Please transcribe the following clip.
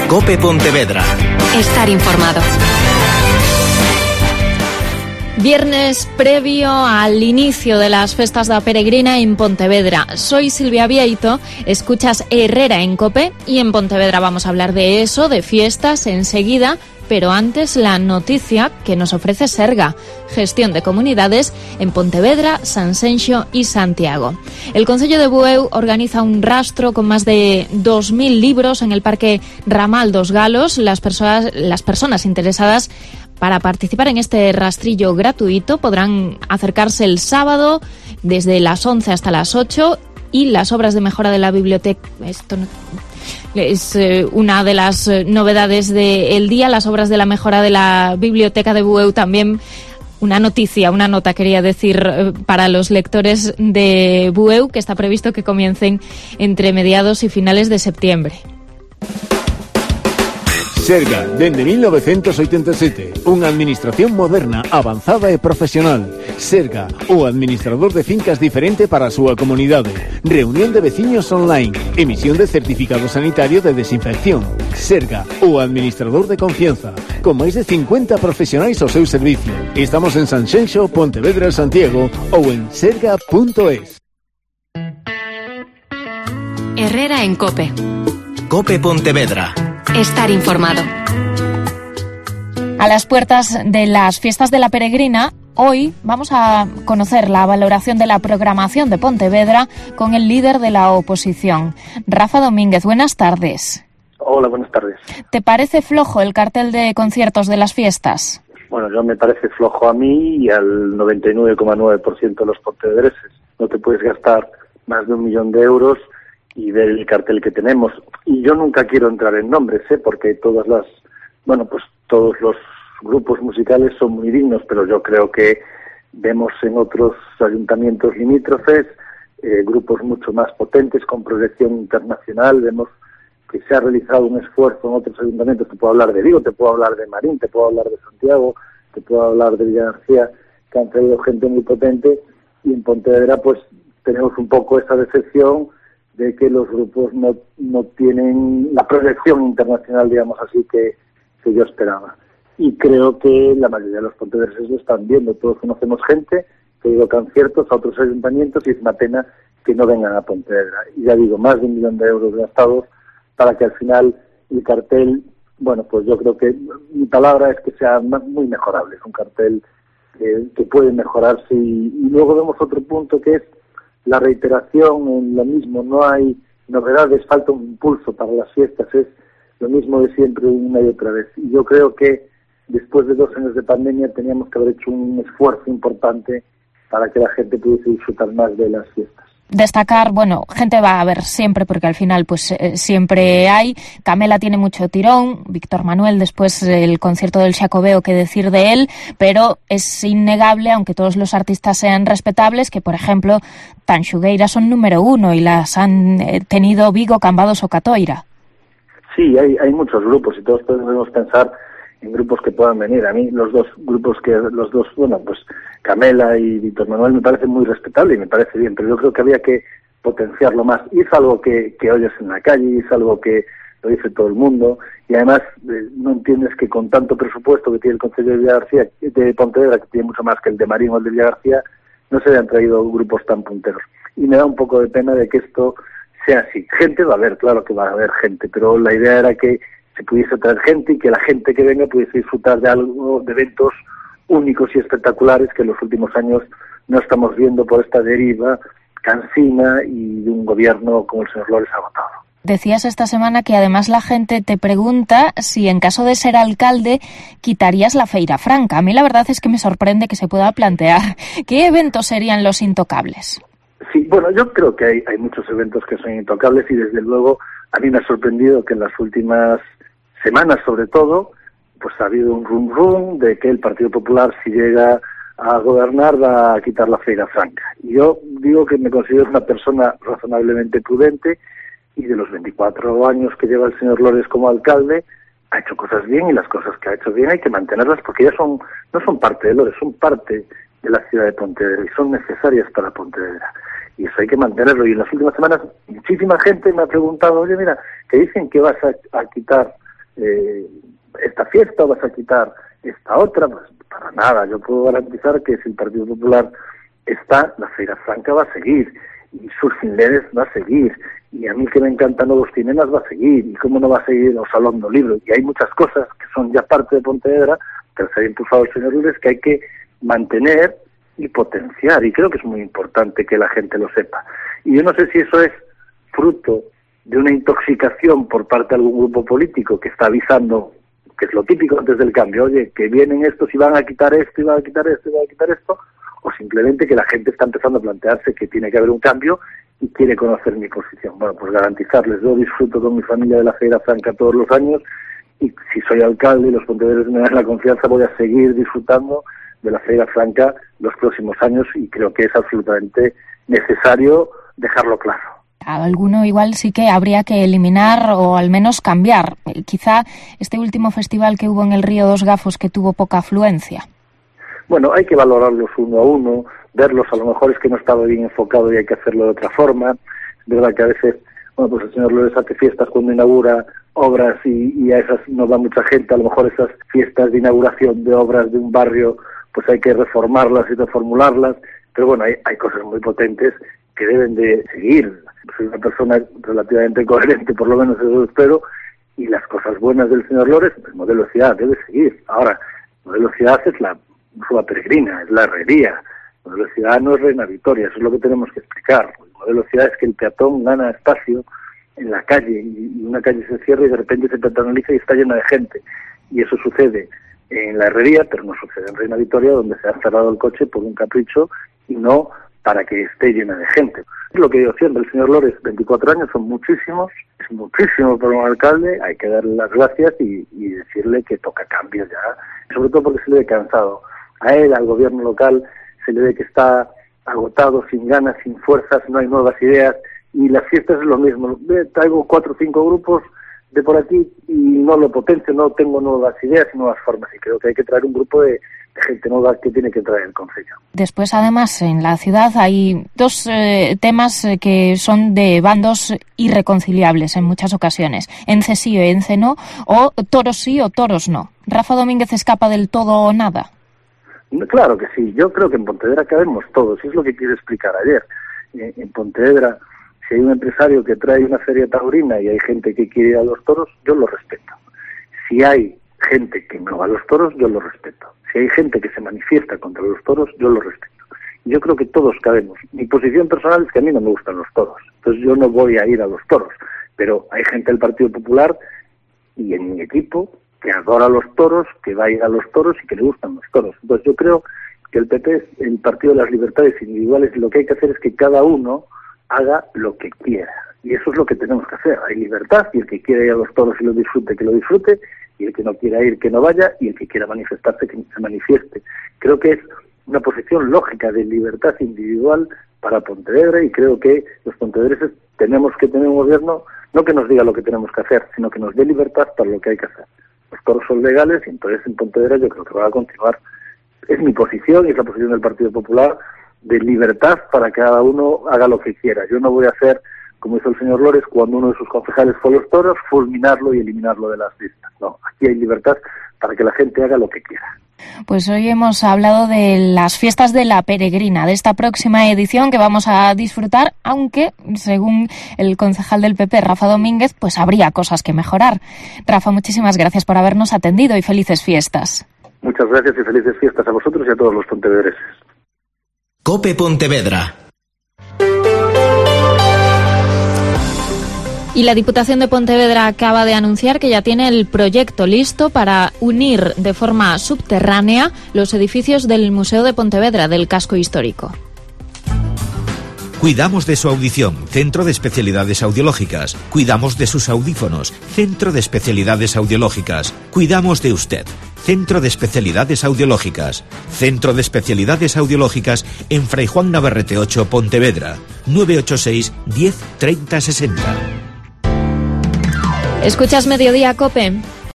COPE Pontevedra. Estar informado. Viernes previo al inicio de las festas da Peregrina en Pontevedra. Soy Silvia Vieito, escuchas Herrera en COPE y en Pontevedra vamos a hablar de eso, de fiestas enseguida, pero antes la noticia que nos ofrece Serga, gestión de comunidades en Pontevedra, Sanxenxo y Santiago. El Concello de Bueu organiza un rastro con más de 2.000 libros en el Parque Ramal dos Galos. Las personas interesadas para participar en este rastrillo gratuito podrán acercarse el sábado desde las 11 hasta las 8 y las obras de mejora de la biblioteca. Esto no es una de las novedades del día, las obras de la mejora de la biblioteca de Bueu. También una nota quería decir para los lectores de Bueu, que está previsto que comiencen entre mediados y finales de septiembre. Serga, dende 1987, unha administración moderna, avanzada e profesional. Serga, o administrador de fincas diferente para a súa comunidade. Reunión de veciños online, emisión de certificado sanitario de desinfección. Serga, o administrador de confianza, con máis de 50 profesionais ao seu servicio. Estamos en Sanxenxo, Pontevedra, Santiago ou en serga.es. Herrera en COPE. COPE Pontevedra. Estar informado. A las puertas de las fiestas de la Peregrina, hoy vamos a conocer la valoración de la programación de Pontevedra con el líder de la oposición, Rafa Domínguez. Buenas tardes. Hola, buenas tardes. ¿Te parece flojo el cartel de conciertos de las fiestas? Bueno, yo me parece flojo a mí y al 99,9% de los pontevedreses. No te puedes gastar más de 1 millón de euros y ver el cartel que tenemos. Y yo nunca quiero entrar en nombres, porque todos los grupos musicales son muy dignos, pero yo creo que vemos en otros ayuntamientos limítrofes grupos mucho más potentes, con proyección internacional. Vemos que se ha realizado un esfuerzo en otros ayuntamientos. Te puedo hablar de Vigo, te puedo hablar de Marín, te puedo hablar de Santiago, te puedo hablar de Villagarcía, que han traído gente muy potente, y en Pontevedra pues tenemos un poco esa decepción de que los grupos no tienen la proyección internacional, digamos así, que yo esperaba. Y creo que la mayoría de los pontevedreses lo están viendo. Todos conocemos gente que ha ido a conciertos a otros ayuntamientos y es una pena que no vengan a Pontevedra. Y ya digo, más de 1 millón de euros gastados para que al final el cartel, bueno, pues yo creo que mi palabra es que sea muy mejorable. Es un cartel que puede mejorarse. Y luego vemos otro punto que es la reiteración en lo mismo. No hay novedades, falta un impulso para las fiestas, es lo mismo de siempre una y otra vez. Y yo creo que después de 2 años de pandemia teníamos que haber hecho un esfuerzo importante para que la gente pudiese disfrutar más de las fiestas. Destacar, bueno, gente va a haber siempre, porque al final pues siempre hay. Camela tiene mucho tirón, Víctor Manuel, después el concierto del Xacobeo, qué decir de él, pero es innegable, aunque todos los artistas sean respetables, que por ejemplo Tanxugueira son número 1 y las han tenido Vigo, Cambados o Catoira. Sí, hay muchos grupos y todos podemos pensar en grupos que puedan venir. A mí los dos, pues Camela y Víctor Manuel me parecen muy respetables y me parece bien, pero yo creo que había que potenciarlo más. Y es algo que oyes en la calle, y es algo que lo dice todo el mundo, y además no entiendes que con tanto presupuesto que tiene el Concello de Villagarcía, de Pontevedra, que tiene mucho más que el de Marín o el de Villagarcía, no se hayan traído grupos tan punteros. Y me da un poco de pena de que esto sea así. Gente va a haber, claro que va a haber gente, pero la idea era que se pudiese traer gente y que la gente que venga pudiese disfrutar de algo, de eventos únicos y espectaculares que en los últimos años no estamos viendo por esta deriva cansina y de un gobierno como el señor Lores agotado. Decías esta semana que además la gente te pregunta si en caso de ser alcalde quitarías la Feira Franca. A mí la verdad es que me sorprende que se pueda plantear. ¿Qué eventos serían los intocables? Sí, bueno, yo creo que hay muchos eventos que son intocables y desde luego a mí me ha sorprendido que en las últimas semanas, sobre todo, pues ha habido un rum de que el Partido Popular, si llega a gobernar, va a quitar la Feira Franca. Y yo digo que me considero una persona razonablemente prudente, y de los 24 años que lleva el señor Lores como alcalde, ha hecho cosas bien, y las cosas que ha hecho bien hay que mantenerlas porque ya no son parte de Lores, son parte de la ciudad de Pontevedra y son necesarias para Pontevedra. Y eso hay que mantenerlo. Y en las últimas semanas muchísima gente me ha preguntado, oye, mira, que dicen que vas a quitar esta fiesta o vas a quitar esta otra. Pues para nada, yo puedo garantizar que si el Partido Popular está, la Feira Franca va a seguir, y Surfing Leds va a seguir, y a mí que me encantan Nuevos Cinemas va a seguir, y cómo no va a seguir el Salón do Libro, y hay muchas cosas que son ya parte de Pontevedra, que se ha impulsado el señor Loures, que hay que mantener y potenciar, y creo que es muy importante que la gente lo sepa. Y yo no sé si eso es fruto de una intoxicación por parte de algún grupo político que está avisando, que es lo típico antes del cambio, oye, que vienen estos y van a quitar esto, y van a quitar esto, y van a quitar esto, o simplemente que la gente está empezando a plantearse que tiene que haber un cambio y quiere conocer mi posición. Bueno, pues garantizarles, yo disfruto con mi familia de la Feira Franca todos los años, y si soy alcalde y los pontevedreses me dan la confianza, voy a seguir disfrutando de la Feira Franca los próximos años, y creo que es absolutamente necesario dejarlo claro. Alguno igual sí que habría que eliminar o al menos cambiar. Quizá este último festival que hubo en el Río dos Gafos, que tuvo poca afluencia. Bueno, hay que valorarlos uno a uno, verlos, a lo mejor es que no estaba bien enfocado y hay que hacerlo de otra forma. Es verdad que a veces, bueno, pues el señor Loures hace fiestas cuando inaugura obras y a esas no va mucha gente. A lo mejor esas fiestas de inauguración de obras de un barrio, pues hay que reformarlas y reformularlas. Pero bueno, hay cosas muy potentes que deben de seguir. Soy una persona relativamente coherente, por lo menos eso espero, y las cosas buenas del señor Loures, el modelo de ciudad debe seguir. Ahora, el modelo de ciudad es la Rúa Peregrina, es la herrería. El modelo de ciudad no es Reina Victoria, eso es lo que tenemos que explicar. El modelo de ciudad es que el peatón gana espacio en la calle, y una calle se cierra y de repente se peatonaliza y está llena de gente. Y eso sucede en la herrería, pero no sucede en Reina Victoria, donde se ha cerrado el coche por un capricho y no para que esté llena de gente. Es lo que digo siempre, el señor Loures, 24 años son muchísimos, es muchísimo para un alcalde, hay que darle las gracias y decirle que toca cambios ya, sobre todo porque se le ve cansado. A él, al gobierno local, se le ve que está agotado, sin ganas, sin fuerzas, no hay nuevas ideas, y las fiestas es lo mismo. Traigo 4 o 5 grupos de por aquí y no lo potencio, no tengo nuevas ideas y nuevas formas, y creo que hay que traer un grupo de gente nueva que tiene que traer el Concello. Después, además, en la ciudad hay dos temas que son de bandos irreconciliables en muchas ocasiones. Ence sí o Ence no, o toros sí o toros no. ¿Rafa Domínguez escapa del todo o nada? Claro que sí. Yo creo que en Pontevedra cabemos todos, y es lo que quise explicar ayer. En Pontevedra, si hay un empresario que trae una feria taurina y hay gente que quiere ir a los toros, yo lo respeto. Si hay gente que no va a los toros, yo lo respeto. Si hay gente que se manifiesta contra los toros, yo lo respeto. Yo creo que todos cabemos. Mi posición personal es que a mí no me gustan los toros, entonces yo no voy a ir a los toros, pero hay gente del Partido Popular y en mi equipo que adora los toros, que va a ir a los toros y que le gustan los toros. Entonces yo creo que el PP es el partido de las libertades individuales, y lo que hay que hacer es que cada uno haga lo que quiera, y eso es lo que tenemos que hacer. Hay libertad, y el que quiera ir a los toros y lo disfrute, que lo disfrute, y el que no quiera ir, que no vaya, y el que quiera manifestarse, que se manifieste. Creo que es una posición lógica de libertad individual para Pontevedra, y creo que los pontevedreses tenemos que tener un gobierno, no que nos diga lo que tenemos que hacer, sino que nos dé libertad para lo que hay que hacer. Los toros son legales, y entonces en Pontevedra yo creo que va a continuar. Es mi posición y es la posición del Partido Popular, de libertad para que cada uno haga lo que quiera. Yo no voy a hacer, como hizo el señor Loures, cuando uno de sus concejales fue a los toros, fulminarlo y eliminarlo de las listas. No, aquí hay libertad para que la gente haga lo que quiera. Pues hoy hemos hablado de las fiestas de la Peregrina, de esta próxima edición que vamos a disfrutar, aunque, según el concejal del PP, Rafa Domínguez, pues habría cosas que mejorar. Rafa, muchísimas gracias por habernos atendido y felices fiestas. Muchas gracias y felices fiestas a vosotros y a todos los pontevedreses. COPE Pontevedra. Y la Diputación de Pontevedra acaba de anunciar que ya tiene el proyecto listo para unir de forma subterránea los edificios del Museo de Pontevedra, del casco histórico. Cuidamos de su audición, Centro de Especialidades Audiológicas. Cuidamos de sus audífonos, Centro de Especialidades Audiológicas. Cuidamos de usted, Centro de Especialidades Audiológicas. Centro de Especialidades Audiológicas en Fray Juan Navarrete 8, Pontevedra. 986 10 30 60. ¿Escuchas Mediodía COPE?